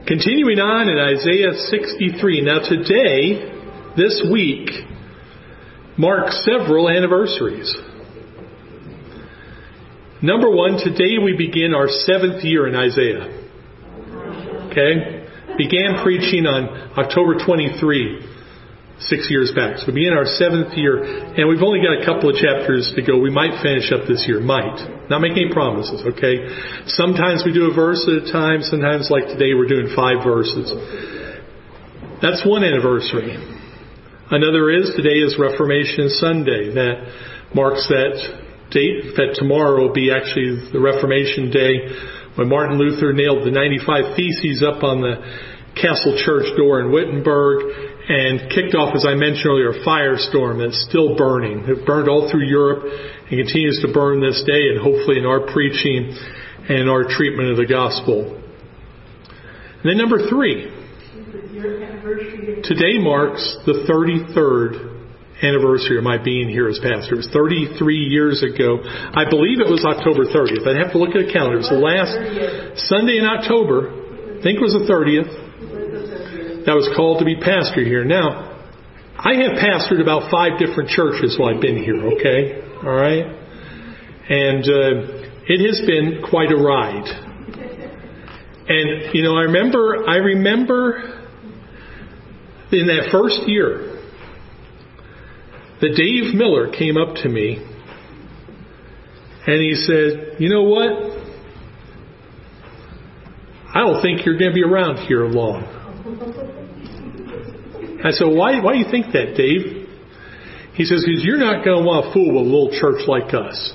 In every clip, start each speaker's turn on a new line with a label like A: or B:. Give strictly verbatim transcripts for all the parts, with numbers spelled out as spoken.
A: Continuing on in Isaiah sixty-three. Now today, this week, marks several anniversaries. Number one, today we begin our seventh year in Isaiah. Okay? Began preaching on October twenty-third, six years back. So we begin our seventh year, and we've only got a couple of chapters to go. We might finish up this year. Might. Not make any promises, okay? Sometimes we do a verse at a time. Sometimes, like today, we're doing five verses. That's one anniversary. Another is, today is Reformation Sunday. That marks that date. In fact, tomorrow will be actually the Reformation Day when Martin Luther nailed the ninety-five Theses up on the Castle Church door in Wittenberg and kicked off, as I mentioned earlier, a firestorm that's still burning. It burned all through Europe and continues to burn this day, and hopefully in our preaching and our treatment of the gospel. And then number three, today marks the thirty-third anniversary of my being here as pastor. It was thirty-three years ago. I believe it was October thirtieth. I'd have to look at a calendar. It was the last Sunday in October. I think it was the thirtieth. That was called to be pastor here. Now, I have pastored about five different churches while I've been here, okay? All right? And uh, it has been quite a ride. And, you know, I remember, I remember in that first year that Dave Miller came up to me and he said, you know what? I don't think you're going to be around here long. I said, why, why do you think that, Dave? He says, because you're not going to want to fool with a little church like us.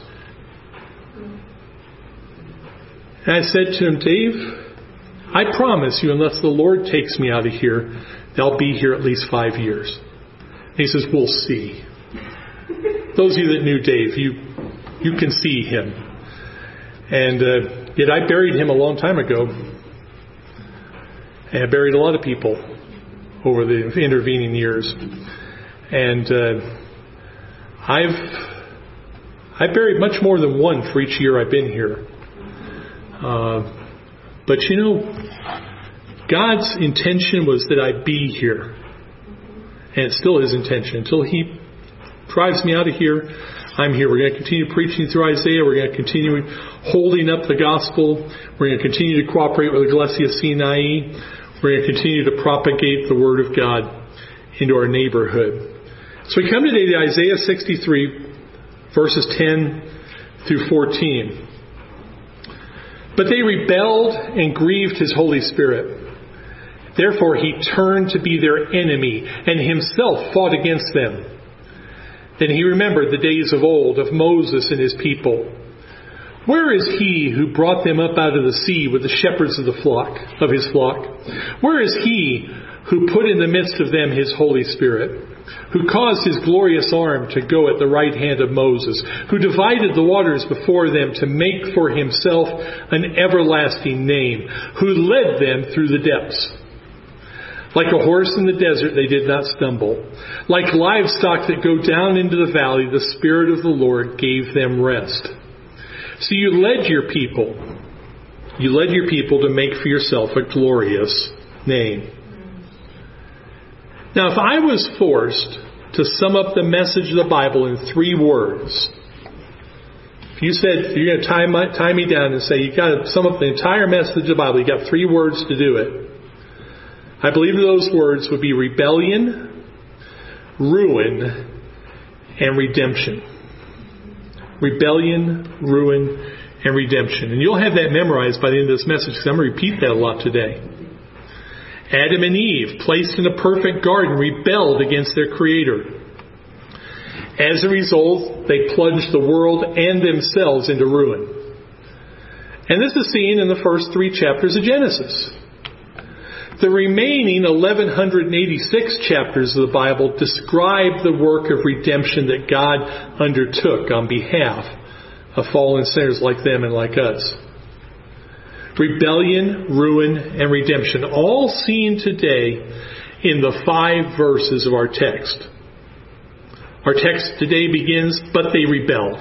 A: And I said to him, Dave, I promise you, unless the Lord takes me out of here, I'll be here at least five years. And he says, we'll see. Those of you that knew Dave, you you can see him. And uh, yet I buried him a long time ago. And I buried a lot of people over the intervening years. And uh, I've I buried much more than one for each year I've been here. Uh, but you know, God's intention was that I be here. And it's still His intention. Until He drives me out of here, I'm here. We're going to continue preaching through Isaiah. We're going to continue holding up the gospel. We're going to continue to cooperate with Ecclesia Sinai. We're going to continue to propagate the Word of God into our neighborhood. So we come today to Isaiah sixty-three, verses ten through fourteen. But they rebelled and grieved His Holy Spirit. Therefore He turned to be their enemy and Himself fought against them. Then He remembered the days of old of Moses and his people. Where is He who brought them up out of the sea with the shepherds of the flock, of His flock? Where is He who put in the midst of them His Holy Spirit? Who caused His glorious arm to go at the right hand of Moses? Who divided the waters before them to make for Himself an everlasting name? Who led them through the depths? Like a horse in the desert, they did not stumble. Like livestock that go down into the valley, the Spirit of the Lord gave them rest. So you led your people. You led your people to make for yourself a glorious name. Now, if I was forced to sum up the message of the Bible in three words, if you said, you're going to tie, my, tie me down and say, you've got to sum up the entire message of the Bible, you've got three words to do it. I believe those words would be rebellion, ruin, and redemption. Rebellion, ruin, and redemption. And you'll have that memorized by the end of this message because I'm going to repeat that a lot today. Adam and Eve, placed in a perfect garden, rebelled against their Creator. As a result, they plunged the world and themselves into ruin. And this is seen in the first three chapters of Genesis. The remaining eleven eighty-six chapters of the Bible describe the work of redemption that God undertook on behalf of fallen sinners like them and like us. Rebellion, ruin, and redemption, all seen today in the five verses of our text. Our text today begins, but they rebelled.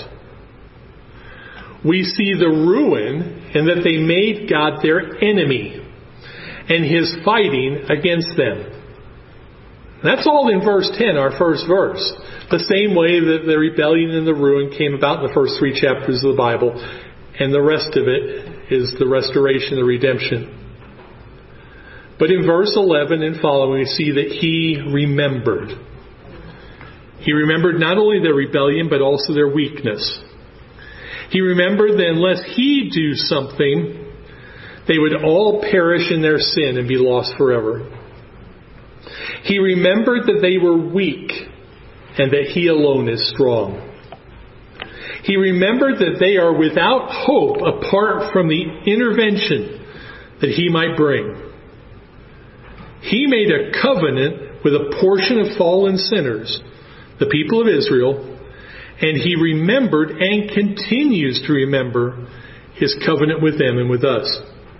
A: We see the ruin in that they made God their enemy. and his fighting against them. That's all in verse ten, our first verse. The same way that the rebellion and the ruin came about in the first three chapters of the Bible, and the rest of it is the restoration, the redemption. But in verse eleven and following, we see that he remembered. He remembered not only their rebellion, but also their weakness. He remembered that unless he do something, they would all perish in their sin and be lost forever. He remembered that they were weak and that he alone is strong. He remembered that they are without hope apart from the intervention that he might bring. He made a covenant with a portion of fallen sinners, the people of Israel, and he remembered and continues to remember his covenant with them and with us.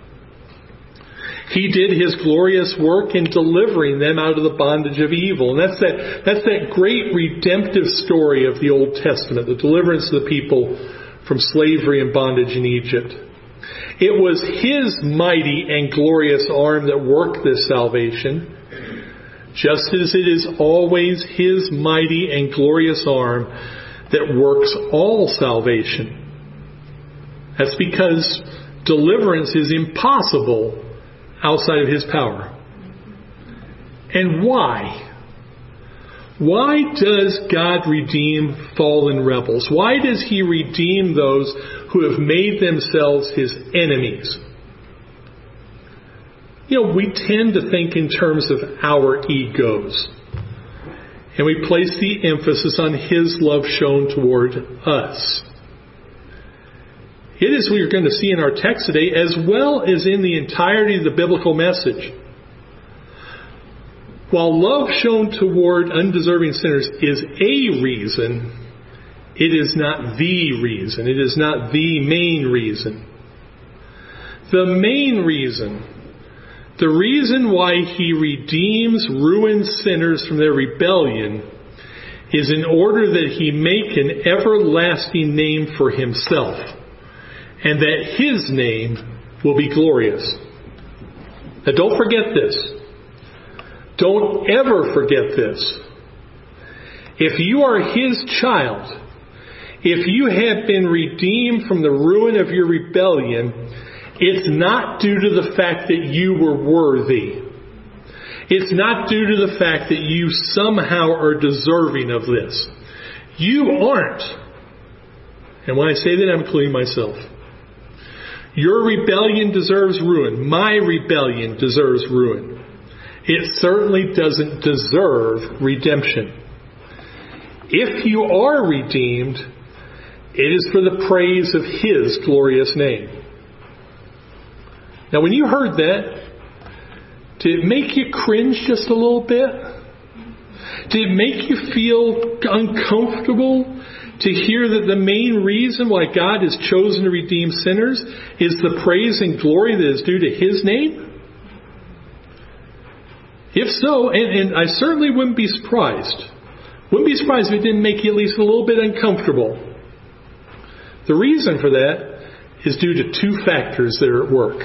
A: He did his glorious work in delivering them out of the bondage of evil. And that's that, that's that great redemptive story of the Old Testament, the deliverance of the people from slavery and bondage in Egypt. It was his mighty and glorious arm that worked this salvation, just as it is always his mighty and glorious arm that works all salvation. That's because deliverance is impossible outside of his power. And why? Why does God redeem fallen rebels? Why does he redeem those who have made themselves his enemies? You know, we tend to think in terms of our egos. And we place the emphasis on his love shown toward us. It is, we are going to see in our text today, as well as in the entirety of the biblical message. While love shown toward undeserving sinners is a reason, it is not the reason. It is not the main reason. The main reason, the reason why he redeems ruined sinners from their rebellion, is in order that he make an everlasting name for himself, and that his name will be glorious. Now don't forget this. Don't ever forget this. If you are his child, if you have been redeemed from the ruin of your rebellion, it's not due to the fact that you were worthy. It's not due to the fact that you somehow are deserving of this. You aren't. And when I say that, I'm including myself. Your rebellion deserves ruin. My rebellion deserves ruin. It certainly doesn't deserve redemption. If you are redeemed, it is for the praise of his glorious name. Now, when you heard that, did it make you cringe just a little bit? Did it make you feel uncomfortable to hear that the main reason why God has chosen to redeem sinners is the praise and glory that is due to his name? If so, and, and I certainly wouldn't be surprised. Wouldn't be surprised if it didn't make you at least a little bit uncomfortable. The reason for that is due to two factors that are at work.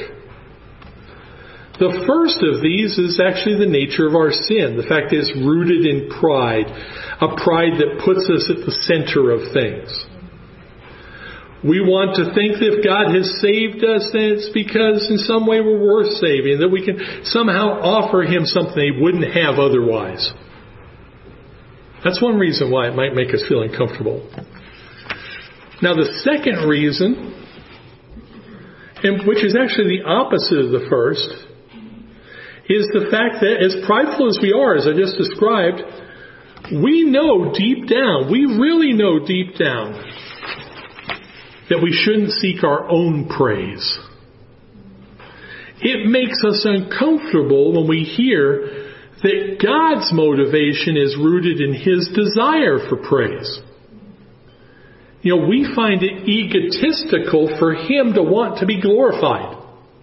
A: The first of these is actually the nature of our sin. The fact that it's rooted in pride. A pride that puts us at the center of things. We want to think that if God has saved us, then it's because in some way we're worth saving. That we can somehow offer him something he wouldn't have otherwise. That's one reason why it might make us feel uncomfortable. Now the second reason, and which is actually the opposite of the first, is the fact that as prideful as we are, as I just described, we know deep down, we really know deep down, that we shouldn't seek our own praise. It makes us uncomfortable when we hear that God's motivation is rooted in his desire for praise. You know, we find it egotistical for him to want to be glorified.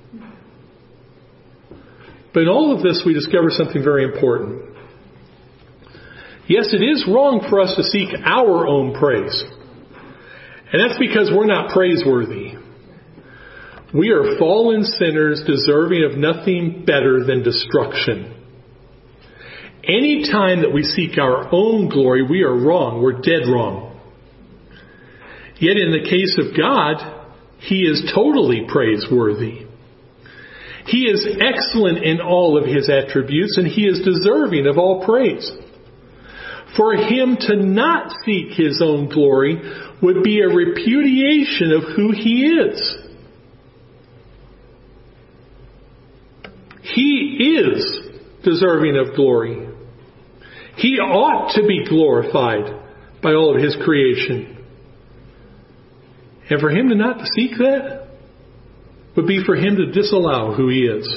A: But in all of this, we discover something very important. Yes, it is wrong for us to seek our own praise. And that's because we're not praiseworthy. We are fallen sinners deserving of nothing better than destruction. Any time that we seek our own glory, we are wrong. We're dead wrong. Yet in the case of God, He is totally praiseworthy. He is excellent in all of His attributes, and He is deserving of all praise. For Him to not seek His own glory would be a repudiation of who He is. He is deserving of glory. He ought to be glorified by all of His creation. And for Him to not seek that would be for Him to disallow who He is.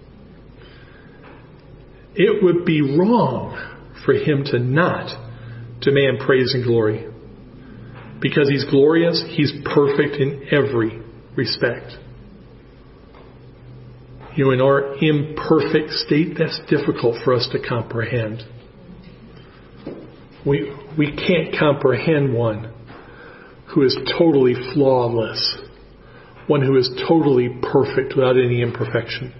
A: It would be wrong for Him to not demand praise and glory. Because He's glorious, He's perfect in every respect. You know, in our imperfect state, that's difficult for us to comprehend. We, we can't comprehend one who is totally flawless, one who is totally perfect without any imperfection.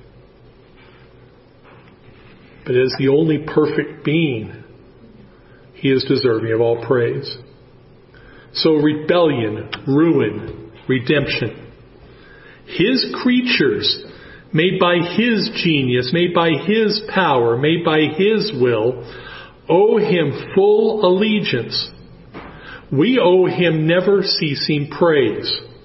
A: But as the only perfect being, He is deserving of all praise. So rebellion, ruin, redemption. His creatures, made by His genius, made by His power, made by His will, owe Him full allegiance. We owe Him never ceasing praise.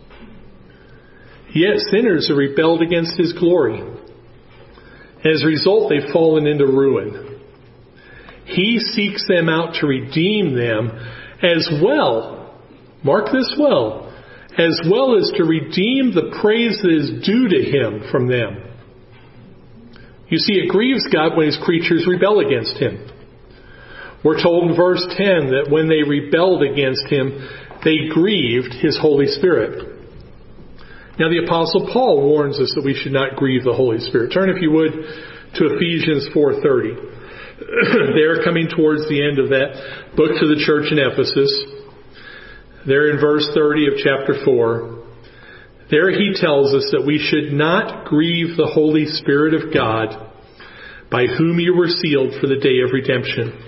A: Yet sinners have rebelled against His glory. As a result, they've fallen into ruin. He seeks them out to redeem them as well. Mark this well. As well as to redeem the praise that is due to Him from them. You see, it grieves God when His creatures rebel against Him. We're told in verse ten that when they rebelled against Him, they grieved His Holy Spirit. Now the Apostle Paul warns us that we should not grieve the Holy Spirit. Turn, if you would, to Ephesians four thirty. There, coming towards the end of that book to the church in Ephesus, there in verse thirty of chapter four, there he tells us that we should not grieve the Holy Spirit of God, by whom you were sealed for the day of redemption.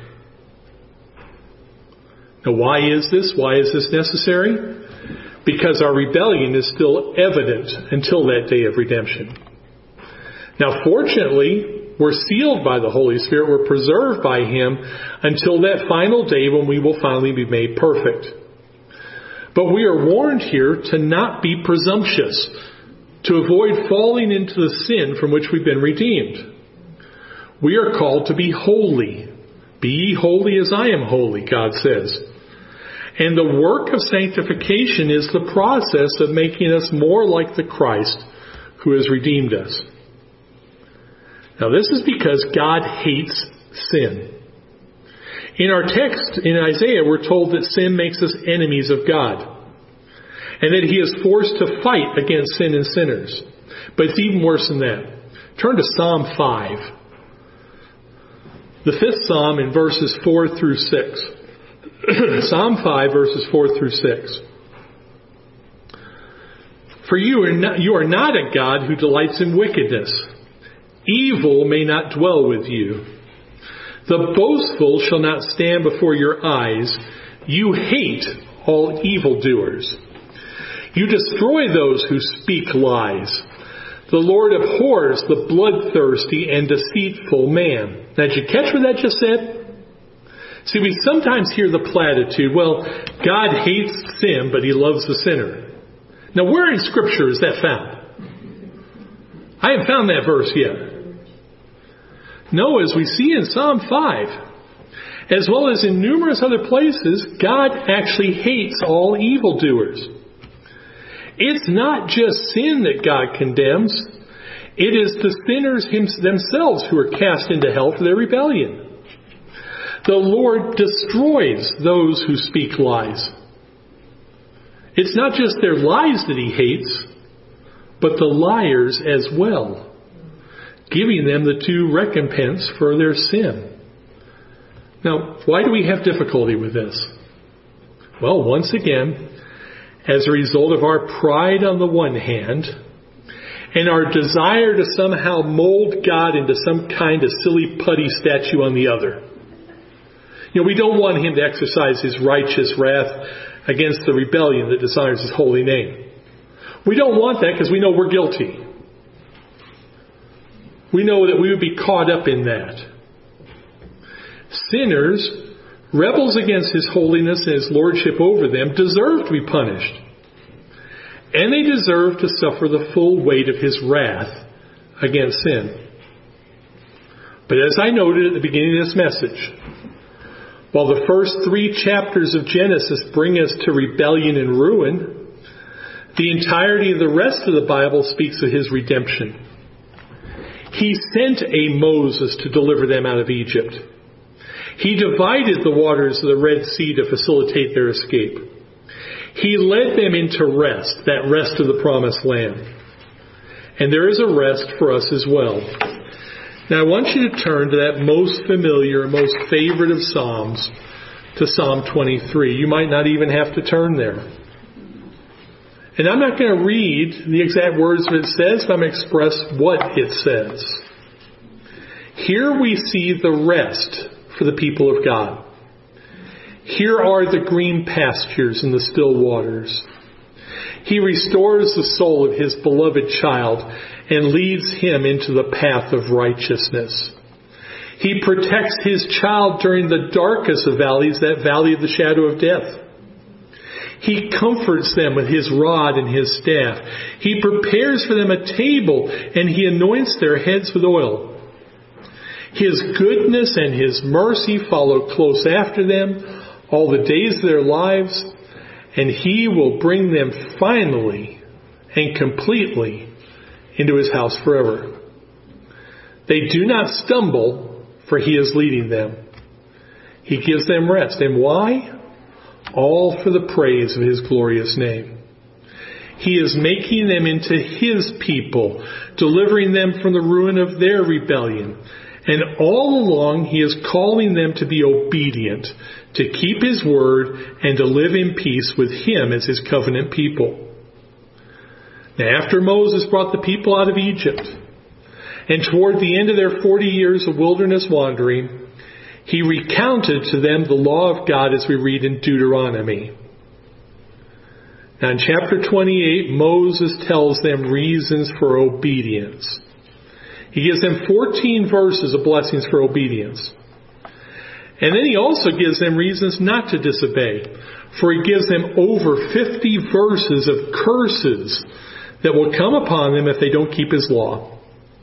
A: Now why is this? Why is this necessary? Because our rebellion is still evident until that day of redemption. Now fortunately, we're sealed by the Holy Spirit, we're preserved by Him until that final day when we will finally be made perfect. But we are warned here to not be presumptuous, to avoid falling into the sin from which we've been redeemed. We are called to be holy. Be ye holy as I am holy, God says. And the work of sanctification is the process of making us more like the Christ who has redeemed us. Now this is because God hates sin. In our text in Isaiah, we're told that sin makes us enemies of God, and that He is forced to fight against sin and sinners. But it's even worse than that. Turn to Psalm five. The fifth Psalm in verses four through six. Psalm five, verses four through six. For you are not, you are not a God who delights in wickedness. Evil may not dwell with you. The boastful shall not stand before your eyes. You hate all evildoers. You destroy those who speak lies. The Lord abhors the bloodthirsty and deceitful man. Now, did you catch what that just said? See, we sometimes hear the platitude, well, God hates sin, but He loves the sinner. Now, where in Scripture is that found? I haven't found that verse yet. No, as we see in Psalm five, as well as in numerous other places, God actually hates all evildoers. It's not just sin that God condemns. It is the sinners themselves who are cast into hell for their rebellion. The Lord destroys those who speak lies. It's not just their lies that He hates, but the liars as well, giving them the due recompense for their sin. Now, why do we have difficulty with this? Well, once again, as a result of our pride on the one hand, and our desire to somehow mold God into some kind of silly putty statue on the other. You know, we don't want Him to exercise His righteous wrath against the rebellion that dishonors His holy name. We don't want that because we know we're guilty. We know that we would be caught up in that. Sinners, rebels against His holiness and His lordship over them, deserve to be punished. And they deserve to suffer the full weight of His wrath against sin. But as I noted at the beginning of this message, while the first three chapters of Genesis bring us to rebellion and ruin, the entirety of the rest of the Bible speaks of His redemption. He sent a Moses to deliver them out of Egypt. He divided the waters of the Red Sea to facilitate their escape. He led them into rest, that rest of the promised land. And there is a rest for us as well. Now I want you to turn to that most familiar, most favorite of Psalms, to Psalm twenty-three. You might not even have to turn there. And I'm not going to read the exact words that it says, but I'm going to express what it says. Here we see the rest for the people of God. Here are the green pastures and the still waters. He restores the soul of His beloved child and leads him into the path of righteousness. He protects His child during the darkest of valleys, that valley of the shadow of death. He comforts them with His rod and His staff. He prepares for them a table and He anoints their heads with oil. His goodness and His mercy follow close after them all the days of their lives, and He will bring them finally and completely into His house forever. They do not stumble, for He is leading them. He gives them rest. And why? All for the praise of His glorious name. He is making them into His people, delivering them from the ruin of their rebellion. And all along He is calling them to be obedient, to keep His word, and to live in peace with Him as His covenant people. Now, after Moses brought the people out of Egypt, and toward the end of their forty years of wilderness wandering, He recounted to them the law of God as we read in Deuteronomy. Now in chapter twenty-eight, Moses tells them reasons for obedience. He gives them fourteen verses of blessings for obedience. And then He also gives them reasons not to disobey. For He gives them over fifty verses of curses that will come upon them if they don't keep His law.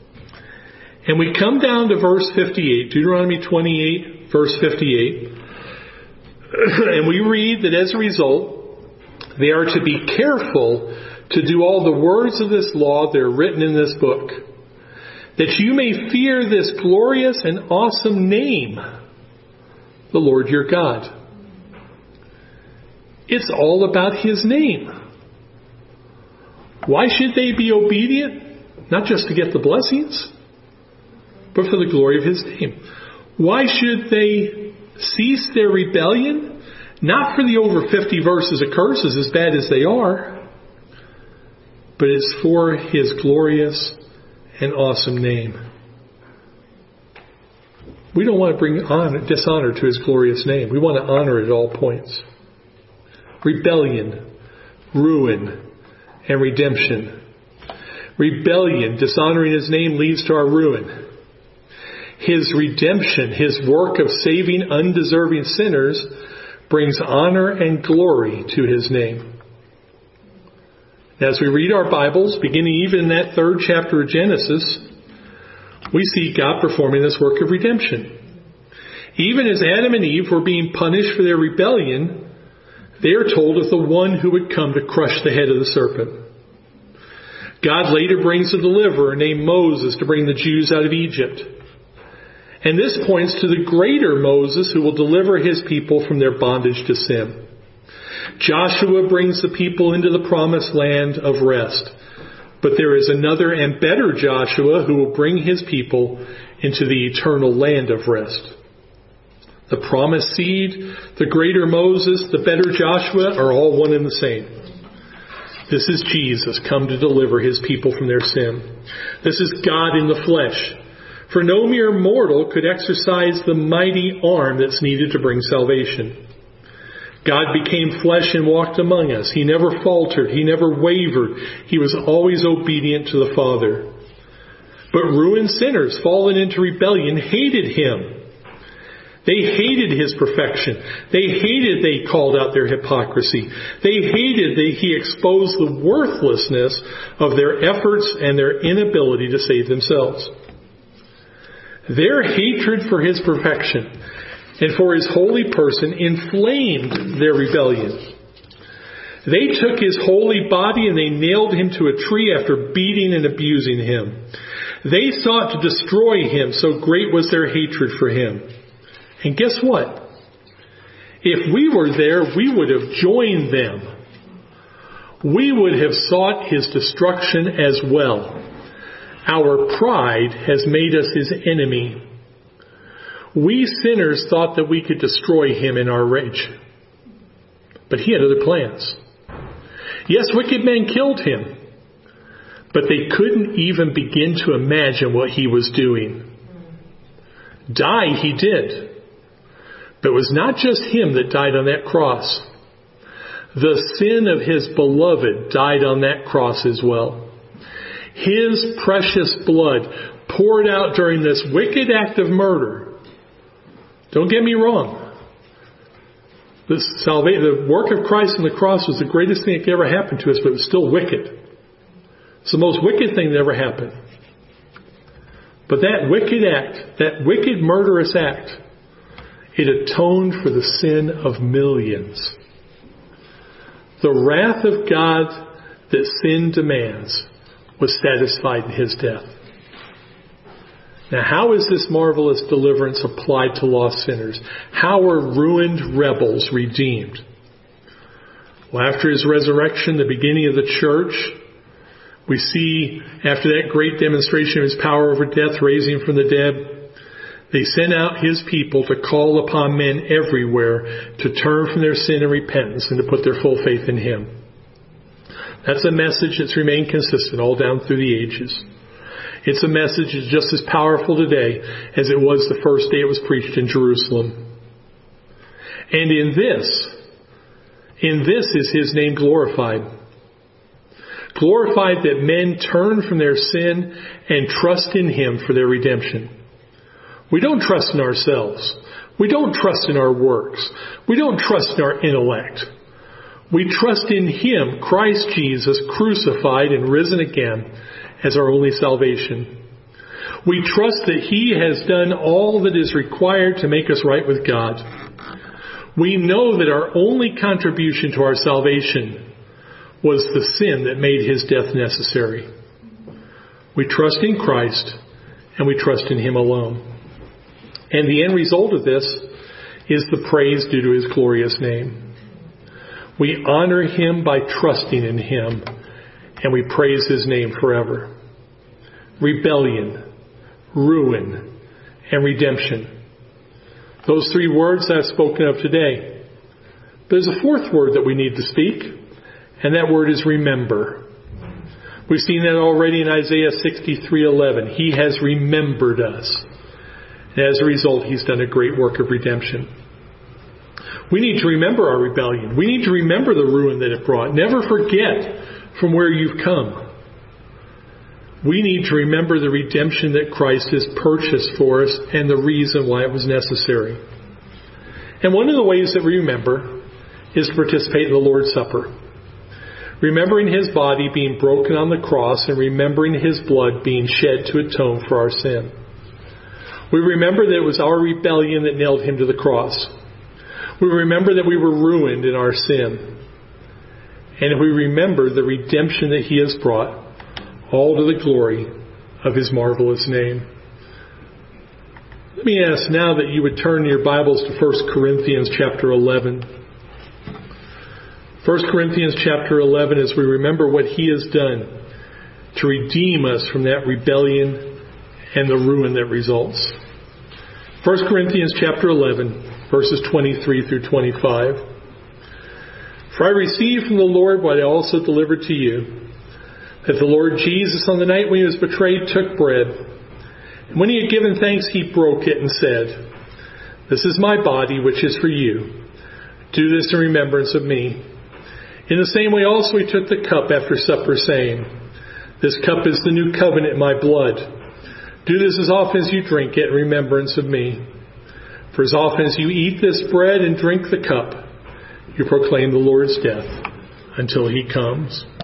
A: And we come down to verse fifty-eight, Deuteronomy twenty-eight, verse fifty-eight. And we read that as a result, they are to be careful to do all the words of this law that are written in this book, that you may fear this glorious and awesome name, the Lord your God. It's all about His name. Why should they be obedient? Not just to get the blessings, but for the glory of His name. Why should they cease their rebellion? Not for the over fifty verses of curses, as bad as they are, but it's for His glorious and awesome name. We don't want to bring honor, dishonor to His glorious name. We want to honor it at all points. Rebellion, ruin, and redemption. Rebellion, dishonoring His name, leads to our ruin. His redemption, His work of saving undeserving sinners, brings honor and glory to His name. As we read our Bibles, beginning even in that third chapter of Genesis, we see God performing this work of redemption. Even as Adam and Eve were being punished for their rebellion, they are told of the one who would come to crush the head of the serpent. God later brings a deliverer named Moses to bring the Jews out of Egypt. And this points to the greater Moses who will deliver His people from their bondage to sin. Joshua brings the people into the promised land of rest. But there is another and better Joshua who will bring His people into the eternal land of rest. The promised seed, the greater Moses, the better Joshua are all one and the same. This is Jesus, come to deliver his people from their sin. This is God in the flesh. For no mere mortal could exercise the mighty arm that's needed to bring salvation. God became flesh and walked among us. He never faltered. He never wavered. He was always obedient to the Father. But ruined sinners, fallen into rebellion, hated him. They hated his perfection. They hated they called out their hypocrisy. They hated that he exposed the worthlessness of their efforts and their inability to save themselves. Their hatred for his perfection and for his holy person inflamed their rebellion. They took his holy body and they nailed him to a tree after beating and abusing him. They sought to destroy him, so great was their hatred for him. And guess what? If we were there, we would have joined them. We would have sought his destruction as well. Our pride has made us his enemy. We sinners thought that we could destroy him in our rage. But he had other plans. Yes, wicked men killed him. But they couldn't even begin to imagine what he was doing. Die he did. But it was not just him that died on that cross. The sin of his beloved died on that cross as well. His precious blood poured out during this wicked act of murder. Don't get me wrong. The, salvation, the work of Christ on the cross was the greatest thing that could ever happen to us, but it was still wicked. It's the most wicked thing that ever happened. But that wicked act, that wicked murderous act, it atoned for the sin of millions. The wrath of God that sin demands was satisfied in his death. Now, how is this marvelous deliverance applied to lost sinners? How are ruined rebels redeemed? Well, after his resurrection, the beginning of the church, we see after that great demonstration of his power over death, raising from the dead, they sent out his people to call upon men everywhere to turn from their sin and repentance and to put their full faith in him. That's a message that's remained consistent all down through the ages. It's a message that's just as powerful today as it was the first day it was preached in Jerusalem. And in this, in this is his name glorified. Glorified that men turn from their sin and trust in him for their redemption. We don't trust in ourselves. We don't trust in our works. We don't trust in our intellect. We trust in him, Christ Jesus, crucified and risen again, as our only salvation. We trust that he has done all that is required to make us right with God. We know that our only contribution to our salvation was the sin that made his death necessary. We trust in Christ and we trust in him alone. And the end result of this is the praise due to his glorious name. We honor him by trusting in him, and we praise his name forever. Rebellion, ruin, and redemption. Those three words I've spoken of today. But there's a fourth word that we need to speak, and that word is remember. We've seen that already in Isaiah sixty-three eleven. He has remembered us. And as a result, he's done a great work of redemption. We need to remember our rebellion. We need to remember the ruin that it brought. Never forget from where you've come. We need to remember the redemption that Christ has purchased for us and the reason why it was necessary. And one of the ways that we remember is to participate in the Lord's Supper. Remembering his body being broken on the cross and remembering his blood being shed to atone for our sin. We remember that it was our rebellion that nailed him to the cross. We remember that we were ruined in our sin. And we remember the redemption that he has brought, all to the glory of his marvelous name. Let me ask now that you would turn your Bibles to First Corinthians chapter eleven. First Corinthians chapter eleven, as we remember what he has done to redeem us from that rebellion and the ruin that results. First Corinthians chapter eleven, verses twenty-three through twenty-five. For I received from the Lord what I also delivered to you, that the Lord Jesus, on the night when he was betrayed, took bread. And when he had given thanks, he broke it and said, "This is my body, which is for you. Do this in remembrance of me." In the same way also he took the cup after supper, saying, "This cup is the new covenant in my blood. Do this as often as you drink it in remembrance of me. For as often as you eat this bread and drink the cup, you proclaim the Lord's death until he comes."